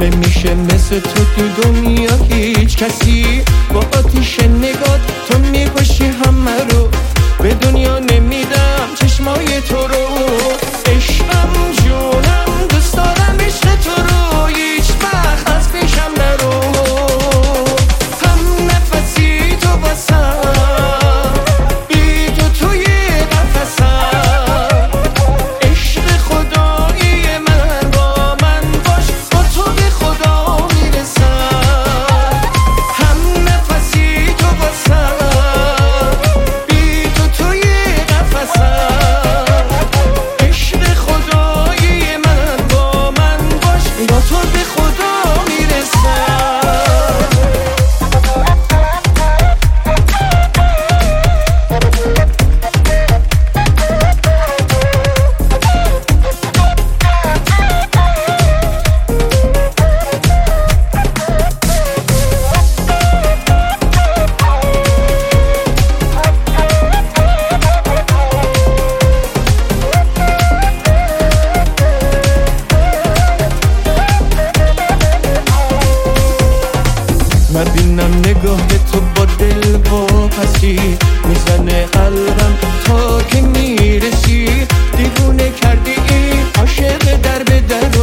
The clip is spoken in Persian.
نمیشه مثل تو دنیا هیچ کسی. با آتیش نگات تو میکشی همه رو، به دنیا نمیدم چشمای تو رو. عشقم جونم دوست دارم عشق تو رو، هیچ وقت از پیشم نرو. هم نفسی تو واسم، بی تو توی قفسم. عشق خدایی من با من باش، با تو به خدا میرسم. هم نفسی تو واسم، بی تو توی قفسم. عشق خدایی من با من باش، با تو به خدا میرسم. نبینم نگاه تو با دل واپسی، میزنه قلبم تا که میرسی. دیوونه کردی عاشق در به در